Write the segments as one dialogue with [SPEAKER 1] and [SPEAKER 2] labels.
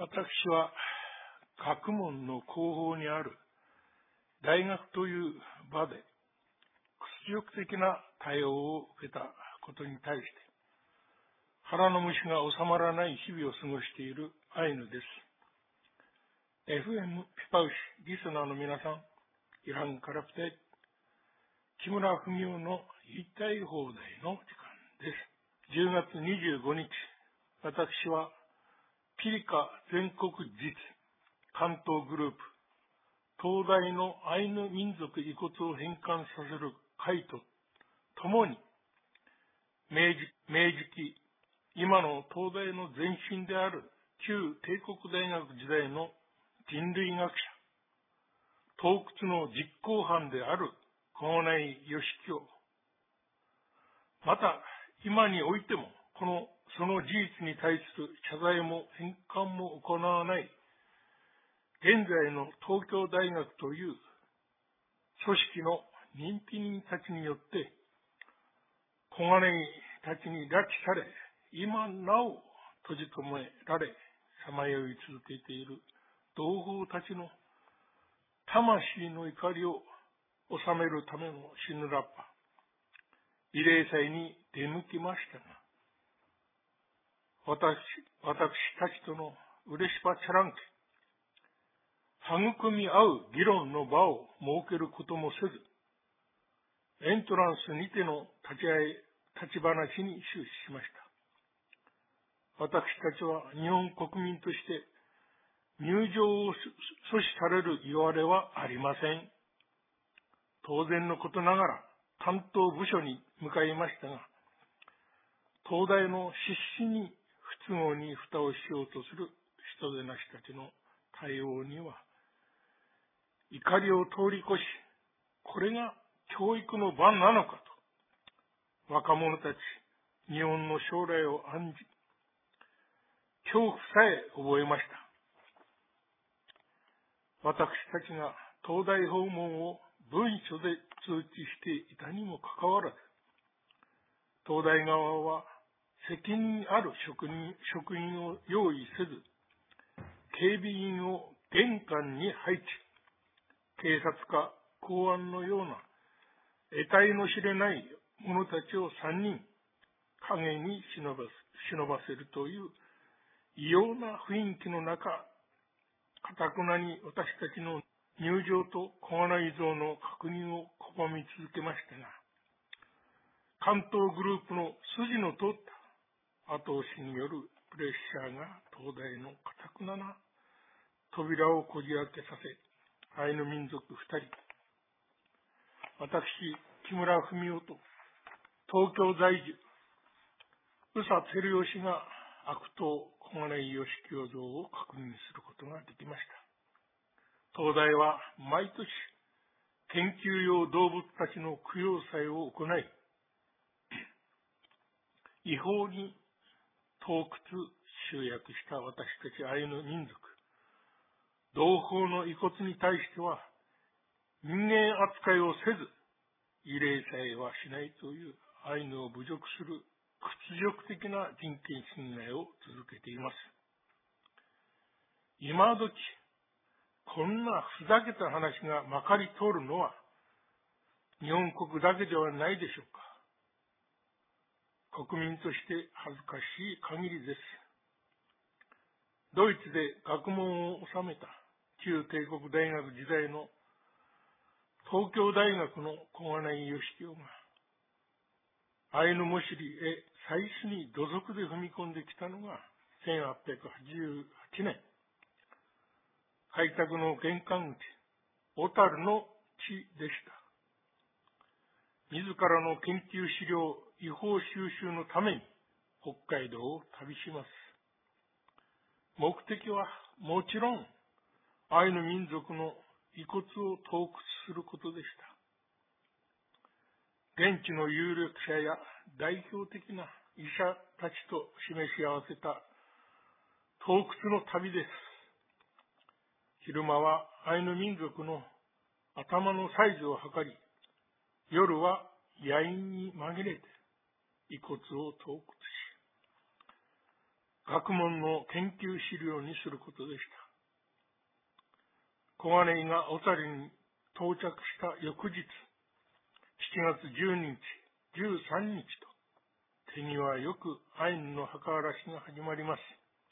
[SPEAKER 1] 私は学問の後方にある大学という場で屈辱的な対応を受けたことに対して腹の虫が収まらない日々を過ごしているアイヌです。FM ピパウシリスナーの皆さん、イランからプテ木村文夫の言いたい放題の時間です。10月25日、私はピリカ全国実関東グループ東大のアイヌ民族遺骨を返還させる会とともに明治期今の東大の前身である旧帝国大学時代の人類学者盗掘の実行犯である小金井義清、また今においてもその事実に対する謝罪も返還も行わない現在の東京大学という組織の認否人たちによって小金井たちに拉致され、今なお閉じ込められさまよい続けている同胞たちの魂の怒りを収めるためのシヌラッパ慰霊祭に出向きましたが、私たちとのうれしばちゃらんけ育み合う議論の場を設けることもせず、エントランスにての立ち話に終始しました。私たちは日本国民として入場を阻止される言われはありません。当然のことながら担当部署に向かいましたが、東大の必死に不都合に蓋をしようとする人でなしたちの対応には、怒りを通り越し、これが教育の場なのかと、若者たち、日本の将来を案じ、恐怖さえ覚えました。私たちが東大訪問を文書で通知していたにもかかわらず、東大側は責任ある職員を用意せず、警備員を玄関に配置、警察か公安のような得体の知れない者たちを3人影に忍ばせるという異様な雰囲気の中、堅くなに私たちの入場と小金井像の確認を拒み続けましたが、関東グループの筋の通った後押しによるプレッシャーが東大の堅くなな扉をこじ開けさせ、アイヌ民族2人、私、木村文夫と東京在住、宇佐照義が悪党小金井義清像を確認することができました。東大は毎年研究用動物たちの供養祭を行い、違法に盗掘集約した私たちアイヌ民族、同胞の遺骨に対しては人間扱いをせず、慰霊祭はしないというアイヌを侮辱する屈辱的な人権侵害を続けています。今時、こんなふざけた話がまかり通るのは日本国だけではないでしょうか。国民として恥ずかしい限りです。ドイツで学問を修めた旧帝国大学時代の東京大学の小金井義清がアイヌモシリへ最初に土足で踏み込んできたのが1888年、開拓の玄関口、小樽の地でした。自らの研究資料違法収集のために北海道を旅します。目的はもちろんアイヌ民族の遺骨を盗掘することでした。現地の有力者や代表的な医者たちと示し合わせた盗掘の旅です。昼間はアイヌ民族の頭のサイズを測り、夜は野犬に紛れて遺骨を盗掘し、 学問の研究資料にすることでした。小金井が小谷に到着した翌日、7月12日、13日と、手際よくアイヌの墓荒らしが始まります。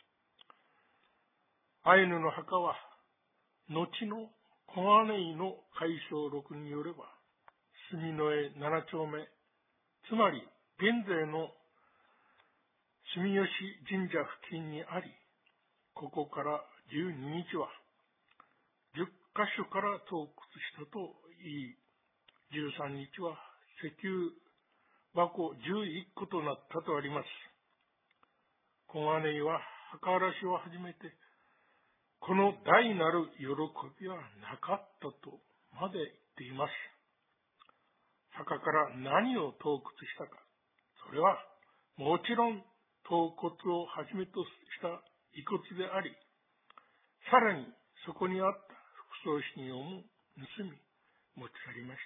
[SPEAKER 1] アイヌの墓は、後の小金井の海藻録によれば、住之江7丁目、つまり現在の住吉神社付近にあり、ここから12日は、10カ所から盗掘したと言い、13日は石油箱11個となったとあります。小金井は墓荒らしを始めて、この大なる喜びはなかったとまで言っています。墓から何を盗掘したか、それはもちろん盗掘をはじめとした遺骨であり、さらにそこにあった副葬品をも盗み持ち去りました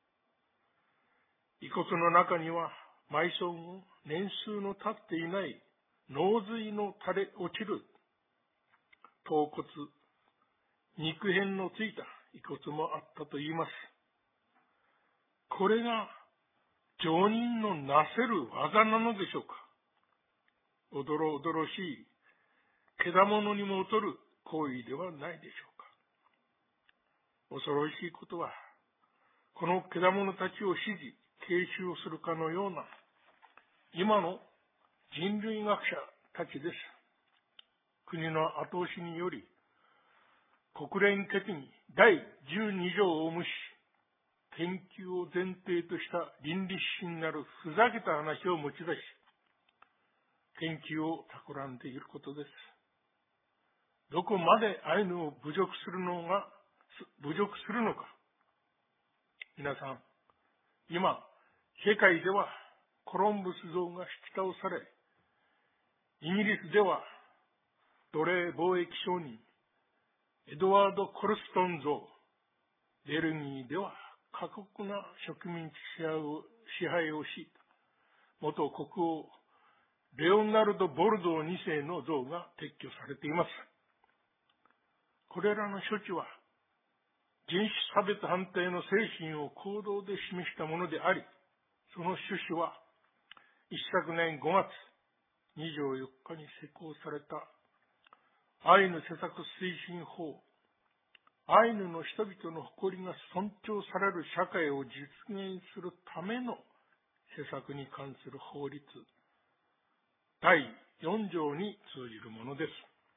[SPEAKER 1] 。遺骨の中には埋葬後年数の経っていない脳髄の垂れ落ちる頭骨、肉片のついた遺骨もあったといいます。これが上人のなせる技なのでしょうか。おどろおどろしい、けだものにも劣る行為ではないでしょうか。恐ろしいことは、このけだものたちを支持、継承するかのような、今の人類学者たちです。国の後押しにより、国連決議第12条を無視、研究を前提とした倫理指針なるふざけた話を持ち出し、研究を企んでいることです。どこまでアイヌを侮辱するのか。皆さん、今、世界ではコロンブス像が引き倒され、イギリスでは奴隷貿易商人、エドワード・コルストン像、ベルギーでは過酷な植民地支配をし、元国王、レオナルド・ボルドー2世の像が撤去されています。これらの処置は、人種差別反対の精神を行動で示したものであり、その趣旨は、一昨年5月24日に施行されたアイヌ施策推進法、アイヌの人々の誇りが尊重される社会を実現するための施策に関する法律、第4条に通じるものです。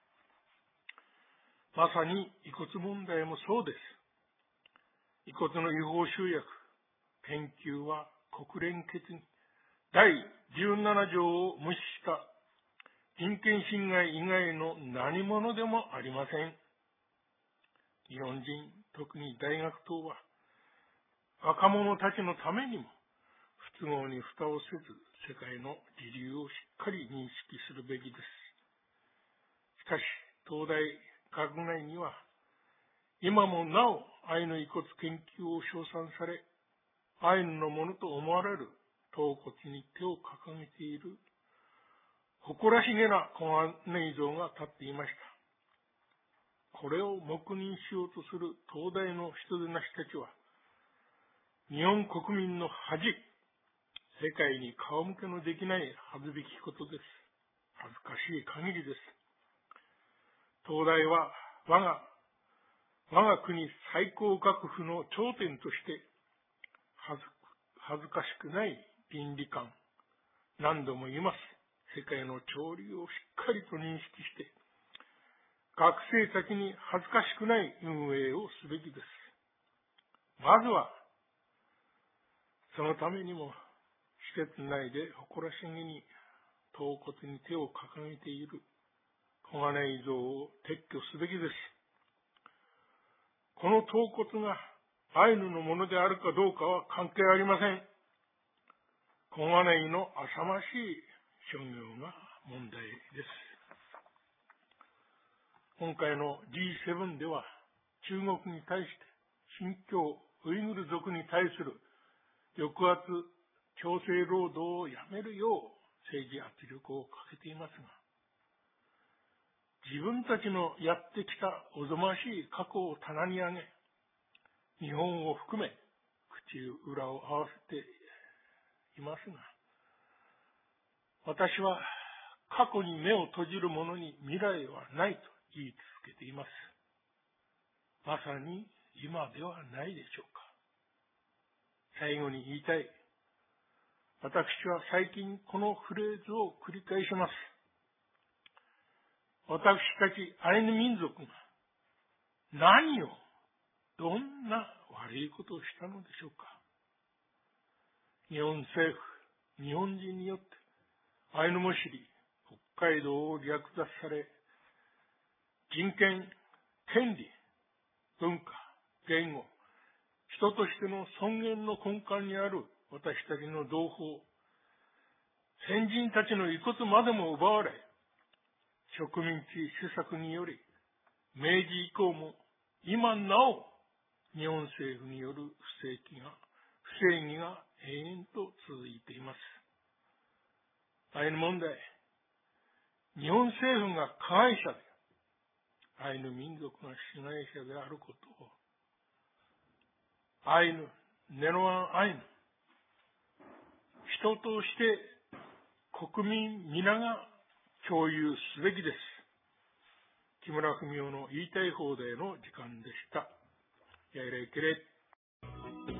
[SPEAKER 1] まさに遺骨問題もそうです。遺骨の違法集約、研究は国連決議第17条を無視した人権侵害以外の何者でもありません。日本人、特に大学等は、若者たちのためにも、不都合に蓋をせず、世界の時流をしっかり認識するべきです。しかし、東大学内には、今もなおアイヌ遺骨研究を称賛され、アイヌのものと思われる頭骨に手を掲げている、誇らしげな小金井像が立っていました。これを黙認しようとする東大の人でなしたちは、日本国民の恥、世界に顔向けのできない恥ずべきことです。恥ずかしい限りです。東大は我が国最高学府の頂点として、恥ずかしくない倫理観、何度も言います。世界の潮流をしっかりと認識して、学生たちに恥ずかしくない運営をすべきです。まずは、そのためにも、施設内で誇らしげに頭骨に手を掲げている小金井像を撤去すべきです。この頭骨がアイヌのものであるかどうかは関係ありません。小金井の浅ましい商業が問題です。今回の G7 では中国に対して新疆ウイグル族に対する抑圧、強制労働をやめるよう政治圧力をかけていますが、 自分たちのやってきたおぞましい過去を棚に上げ、日本を含め口裏を合わせていますが、私は過去に目を閉じる者に未来はないと言い続けています。まさに今ではないでしょうか。最後に言いたい。私は最近このフレーズを繰り返します。私たちアイヌ民族が何を、どんな悪いことをしたのでしょうか。日本政府、日本人によってアイヌモシリ、北海道を略奪され、人権、権利、文化、言語、人としての尊厳の根幹にある私たちの同胞、先人たちの遺骨までも奪われ、植民地施策により、明治以降も今なお日本政府による不正義が延々と続いています。アイヌ問題、日本政府が加害者で、アイヌ民族が被害者であることを、アイヌ、ネロワンアイヌ、人として国民皆が共有すべきです。木村文夫の言いたい放題の時間でした。やいらいけれ。